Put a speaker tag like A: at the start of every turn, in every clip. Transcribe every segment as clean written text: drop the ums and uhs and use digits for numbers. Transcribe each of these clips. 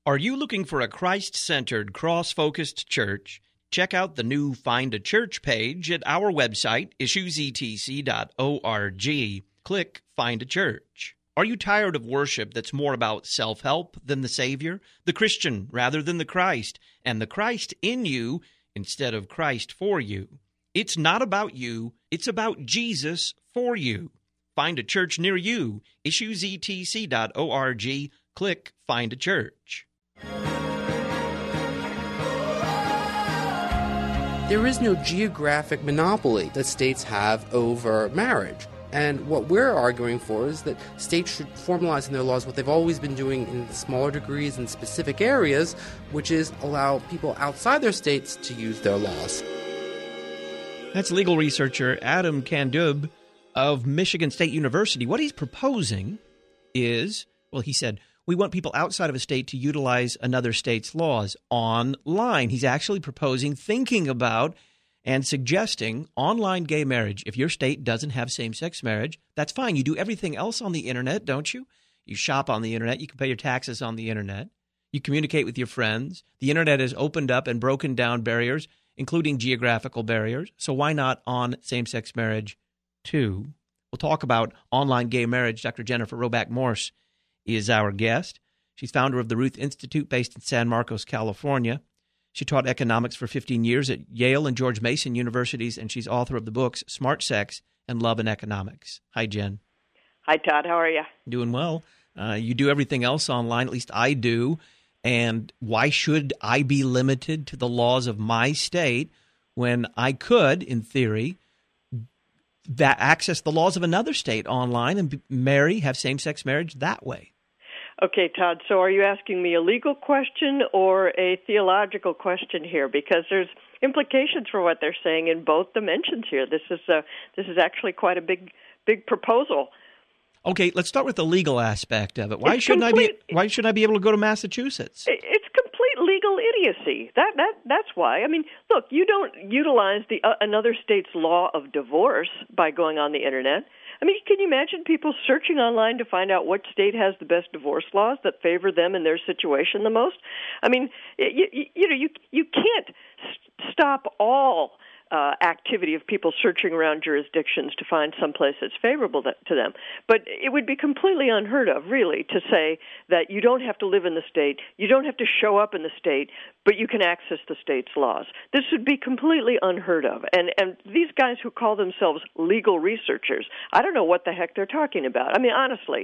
A: Are you looking for a Christ-centered, cross-focused church? Check out the new Find a Church page at our website, issuesetc.org. Click Find a Church. Are you tired of worship that's more about self-help than the Savior, the Christian rather than the Christ, and the Christ in you instead of Christ for you? It's not about you, it's about Jesus for you. Find a church near you, issuesetc.org. Click Find a Church.
B: There is no geographic monopoly that states have over marriage. And what we're arguing for is that states should formalize in their laws what they've always been doing in smaller degrees in specific areas, which is allow people outside their states to use their laws.
A: That's legal researcher Adam Kandub of Michigan State University. What he's proposing is, well, he said, we want people outside of a state to utilize another state's laws online. He's actually proposing, thinking about, and suggesting online gay marriage. If your state doesn't have same-sex marriage, that's fine. You do everything else on the internet, don't you? You shop on the internet. You can pay your taxes on the internet. You communicate with your friends. The internet has opened up and broken down barriers, including geographical barriers. So why not on same-sex marriage too? We'll talk about online gay marriage. Dr. Jennifer Roback Morse is our guest. She's founder of the Ruth Institute based in San Marcos, California. She taught economics for 15 years at Yale and George Mason universities, and she's author of the books Smart Sex and Love and Economics. Hi, Jen.
C: Hi, Todd. How are you?
A: Doing well. You do everything else online, at least I do. And why should I be limited to the laws of my state when I could, in theory, access the laws of another state online and have same-sex marriage that way?
C: Okay, Todd, so are you asking me a legal question or a theological question here? Because there's implications for what they're saying in both dimensions here. This is actually quite a big proposal.
A: Okay, let's start with the legal aspect of it. Why shouldn't I be able to go to Massachusetts?
C: It's complete legal idiocy. That's why. I mean, look, you don't utilize another state's law of divorce by going on the internet. I mean, can you imagine people searching online to find out what state has the best divorce laws that favor them and their situation the most? I mean, you can't stop all activity of people searching around jurisdictions to find some place that's favorable to them. But it would be completely unheard of, really, to say that you don't have to live in the state, you don't have to show up in the state, but you can access the state's laws. This would be completely unheard of. And these guys who call themselves legal researchers, I don't know what the heck they're talking about. I mean, honestly,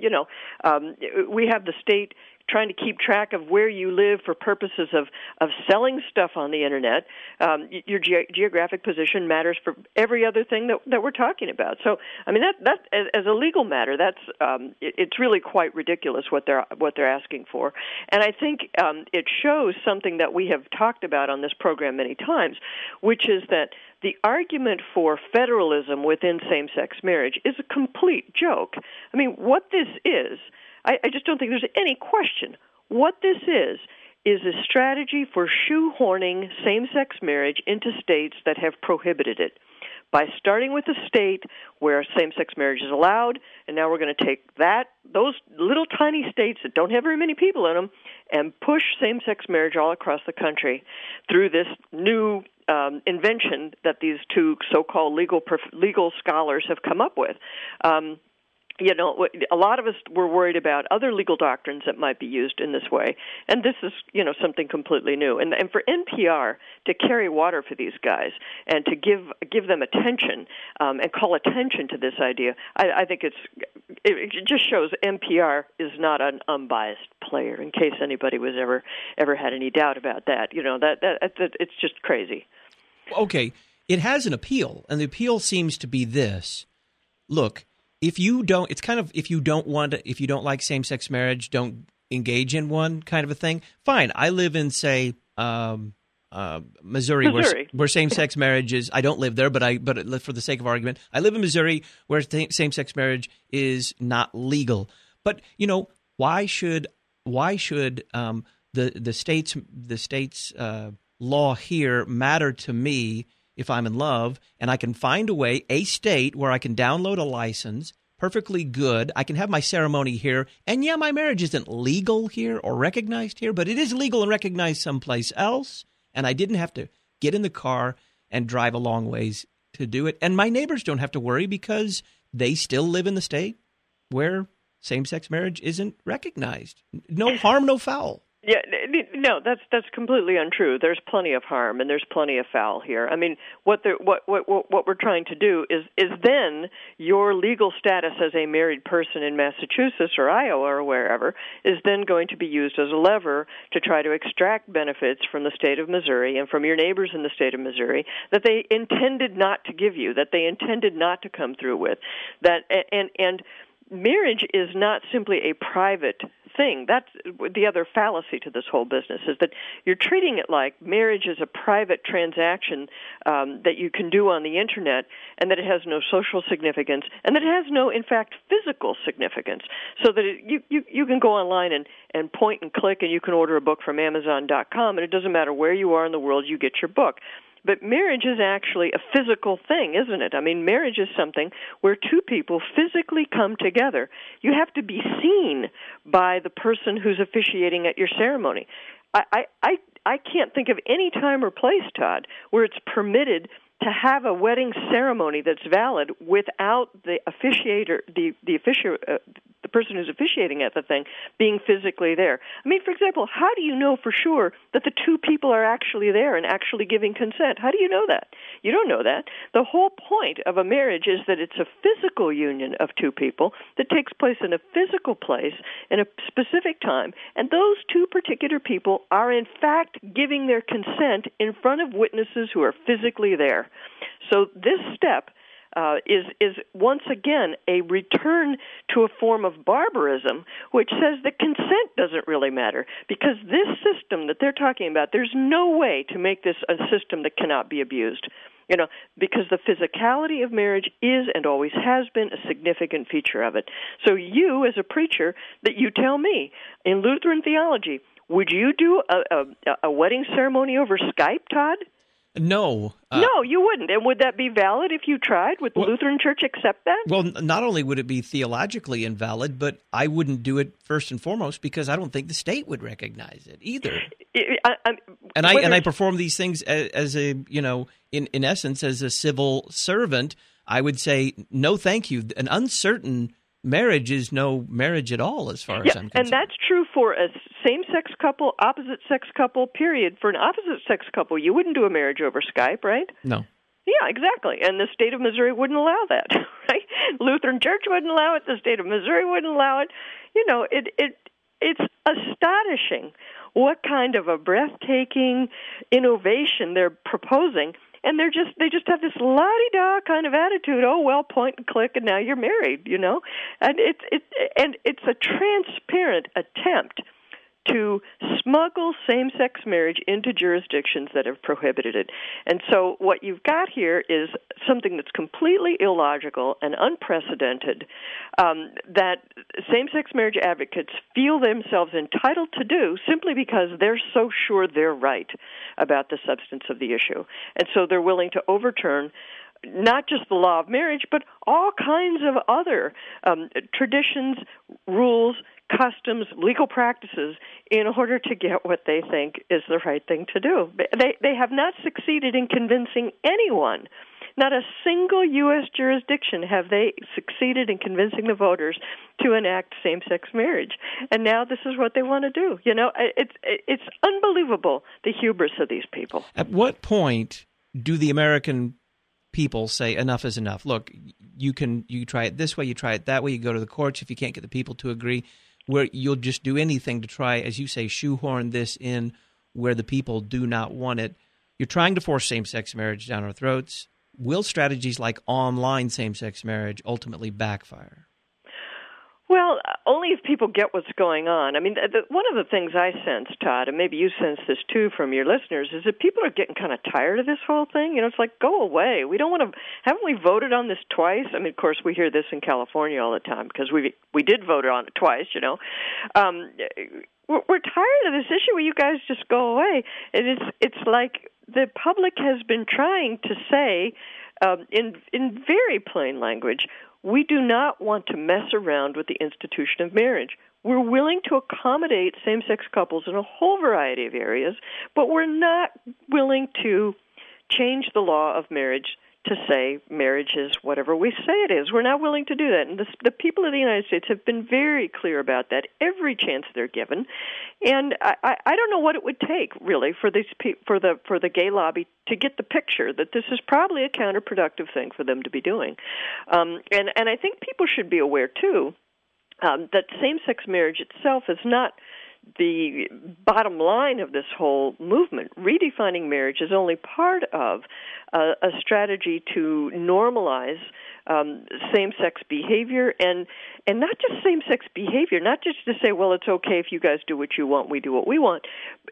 C: we have the state trying to keep track of where you live for purposes of selling stuff on the internet. Your geographic position matters for every other thing that we're talking about. So, I mean, that as a legal matter, it's really quite ridiculous what they're asking for. And I think it shows something that we have talked about on this program many times, which is that the argument for federalism within same-sex marriage is a complete joke. I mean, what this is, I just don't think there's any question. What this is a strategy for shoehorning same-sex marriage into states that have prohibited it. By starting with a state where same-sex marriage is allowed, and now we're going to take those little tiny states that don't have very many people in them and push same-sex marriage all across the country through this new invention that these two so-called legal scholars have come up with. A lot of us were worried about other legal doctrines that might be used in this way, and this is, something completely new. And for NPR to carry water for these guys and to give them attention and call attention to this idea, I think it just shows NPR is not an unbiased player. In case anybody was ever had any doubt about that, it's just crazy.
A: Okay, it has an appeal, and the appeal seems to be this: look. If you don't like same-sex marriage, don't engage in one kind of a thing, fine. I live in, say, Missouri. Where same-sex marriage is. I don't live there, but for the sake of argument, I live in Missouri where same-sex marriage is not legal. But why should the state's law here matter to me? If I'm in love and I can find a state where I can download a license, perfectly good. I can have my ceremony here. And yeah, my marriage isn't legal here or recognized here, but it is legal and recognized someplace else. And I didn't have to get in the car and drive a long ways to do it. And my neighbors don't have to worry because they still live in the state where same-sex marriage isn't recognized. No harm, no foul.
C: Yeah, no, that's completely untrue. There's plenty of harm and there's plenty of foul here. I mean, what we're trying to do is then your legal status as a married person in Massachusetts or Iowa or wherever is then going to be used as a lever to try to extract benefits from the state of Missouri and from your neighbors in the state of Missouri that they intended not to give you, that they intended not to come through with. That and marriage is not simply a private thing. That's the other fallacy to this whole business, is that you're treating it like marriage is a private transaction that you can do on the Internet, and that it has no social significance, and that it has no, in fact, physical significance. So that you can go online and point and click, and you can order a book from Amazon.com, and it doesn't matter where you are in the world, you get your book. But marriage is actually a physical thing, isn't it? I mean, marriage is something where two people physically come together. You have to be seen by the person who's officiating at your ceremony. I can't think of any time or place, Todd, where it's permitted to have a wedding ceremony that's valid without the officiator, the person who's officiating at the thing, being physically there. I mean, for example, how do you know for sure that the two people are actually there and actually giving consent? How do you know that? You don't know that. The whole point of a marriage is that it's a physical union of two people that takes place in a physical place in a specific time, and those two particular people are in fact giving their consent in front of witnesses who are physically there. So this step is once again a return to a form of barbarism, which says that consent doesn't really matter, because this system that they're talking about, there's no way to make this a system that cannot be abused. You know, because the physicality of marriage is and always has been a significant feature of it. So you, as a preacher, that you tell me, in Lutheran theology, would you do a wedding ceremony over Skype, Todd?
A: No.
C: No, you wouldn't. And would that be valid if you tried? Would the Lutheran Church accept that?
A: Well, not only would it be theologically invalid, but I wouldn't do it first and foremost because I don't think the state would recognize it either. I perform these things as a, you know, in essence, as a civil servant. I would say, no, thank you. An uncertain marriage is no marriage at all, as far as I'm concerned.
C: And that's true for a same-sex couple, opposite-sex couple, period. For an opposite-sex couple, you wouldn't do a marriage over Skype, right?
A: No.
C: Yeah, exactly. And the state of Missouri wouldn't allow that, right? Lutheran Church wouldn't allow it. The state of Missouri wouldn't allow it. You know, it's astonishing what kind of a breathtaking innovation they're proposing. And they just have this la-di-da kind of attitude. Oh, well, point and click, and now you're married, you know. And it's a transparent attempt to smuggle same-sex marriage into jurisdictions that have prohibited it. And so what you've got here is something that's completely illogical and unprecedented, that same-sex marriage advocates feel themselves entitled to do simply because they're so sure they're right about the substance of the issue. And so they're willing to overturn not just the law of marriage, but all kinds of other traditions, rules, customs, legal practices in order to get what they think is the right thing to do. They have not succeeded in convincing anyone. Not a single U.S. jurisdiction have they succeeded in convincing the voters to enact same-sex marriage. And now this is what they want to do. You know, it's unbelievable, the hubris of these people.
A: At what point do the American people say enough is enough? Look, you try it this way, you try it that way, you go to the courts if you can't get the people to agree, where you'll just do anything to try, as you say, shoehorn this in where the people do not want it. You're trying to force same-sex marriage down our throats. Will strategies like online same-sex marriage ultimately backfire?
C: Well, only if people get what's going on. I mean, one of the things I sense, Todd, and maybe you sense this too from your listeners, is that people are getting kind of tired of this whole thing. You know, it's like, go away. We don't want to. Haven't we voted on this twice? I mean, of course, we hear this in California all the time because we did vote on it twice. You know, we're tired of this issue. Will you guys just go away? And it's like the public has been trying to say in very plain language, we do not want to mess around with the institution of marriage. We're willing to accommodate same-sex couples in a whole variety of areas, but we're not willing to change the law of marriage to say marriage is whatever we say it is. We're not willing to do that. And the people of the United States have been very clear about that every chance they're given. And I don't know what it would take, really, for the gay lobby to get the picture that this is probably a counterproductive thing for them to be doing. And I think people should be aware, too, that same-sex marriage itself is not the bottom line of this whole movement. Redefining marriage is only part of a strategy to normalize same-sex behavior, and not just same-sex behavior, not just to say, well, it's okay if you guys do what you want, we do what we want.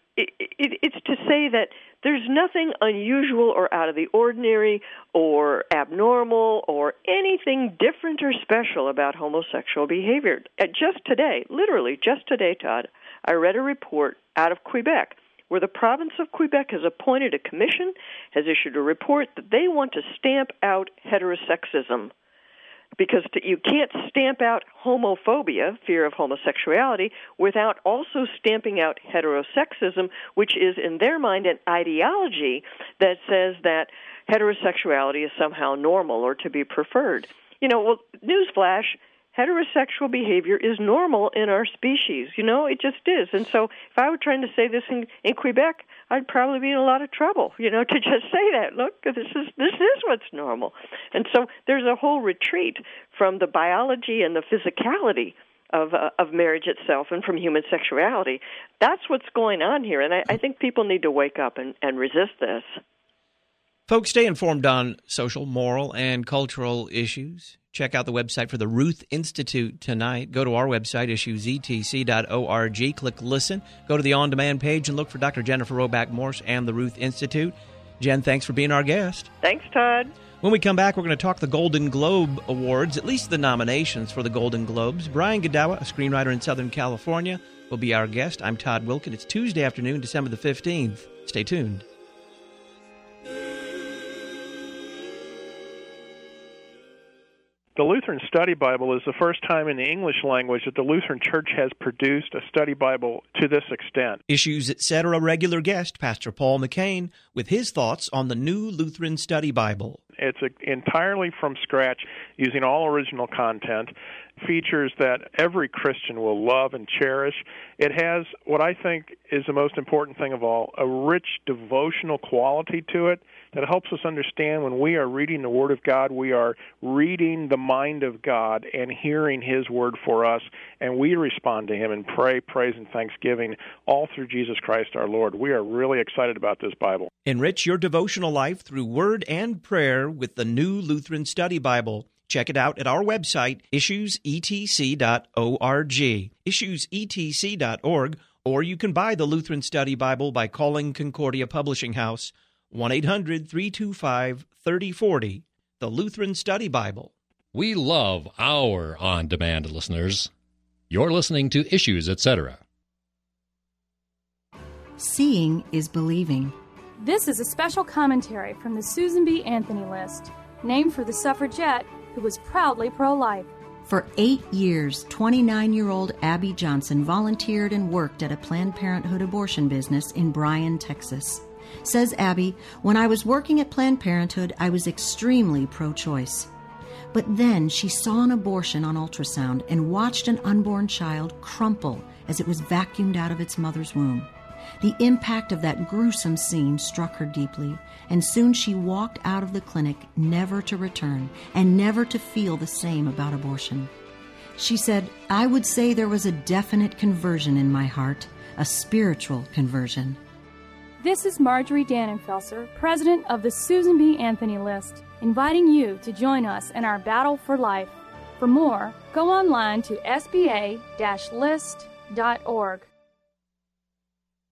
C: It's to say that there's nothing unusual or out of the ordinary or abnormal or anything different or special about homosexual behavior. Just today, literally just today, Todd, I read a report out of Quebec where the province of Quebec has appointed a commission, has issued a report that they want to stamp out heterosexism. Because you can't stamp out homophobia, fear of homosexuality, without also stamping out heterosexism, which is, in their mind, an ideology that says that heterosexuality is somehow normal or to be preferred. Well, newsflash, heterosexual behavior is normal in our species. It just is. And so if I were trying to say this in Quebec, I'd probably be in a lot of trouble, to just say that. Look, this is what's normal. And so there's a whole retreat from the biology and the physicality of marriage itself and from human sexuality. That's what's going on here, and I think people need to wake up and resist this.
A: Folks, stay informed on social, moral, and cultural issues. Check out the website for the Ruth Institute tonight. Go to our website, issuesetc.org. Click Listen. Go to the on-demand page and look for Dr. Jennifer Roback Morse and the Ruth Institute. Jen, thanks for being our guest.
C: Thanks, Todd.
A: When we come back, we're going to talk the Golden Globe Awards, at least the nominations for the Golden Globes. Brian Godawa, a screenwriter in Southern California, will be our guest. I'm Todd Wilken. It's Tuesday afternoon, December the 15th. Stay tuned.
D: The Lutheran Study Bible is the first time in the English language that the Lutheran Church has produced a study Bible to this extent.
A: Issues, etc. regular guest, Pastor Paul McCain, with his thoughts on the new Lutheran Study Bible.
D: It's entirely from scratch, using all original content, features that every Christian will love and cherish. It has what I think is the most important thing of all, a rich devotional quality to it that helps us understand when we are reading the Word of God, we are reading the mind of God and hearing His Word for us, and we respond to Him in praise, and thanksgiving, all through Jesus Christ our Lord. We are really excited about this Bible.
A: Enrich your devotional life through word and prayer with the new Lutheran Study Bible. Check it out at our website, issuesetc.org, issuesetc.org, or you can buy the Lutheran Study Bible by calling Concordia Publishing House, 1-800-325-3040, the Lutheran Study Bible.
E: We love our on-demand listeners. You're listening to Issues, Etc.
F: Seeing is believing.
G: This is a special commentary from the Susan B. Anthony List, named for the suffragette who was proudly pro-life.
F: For 8 years, 29-year-old Abby Johnson volunteered and worked at a Planned Parenthood abortion business in Bryan, Texas. Says Abby, when I was working at Planned Parenthood, I was extremely pro-choice. But then she saw an abortion on ultrasound and watched an unborn child crumple as it was vacuumed out of its mother's womb. The impact of that gruesome scene struck her deeply, and soon she walked out of the clinic never to return and never to feel the same about abortion. She said, I would say there was a definite conversion in my heart, a spiritual conversion.
G: This is Marjorie Dannenfelser, president of the Susan B. Anthony List, inviting you to join us in our battle for life. For more, go online to sba-list.org.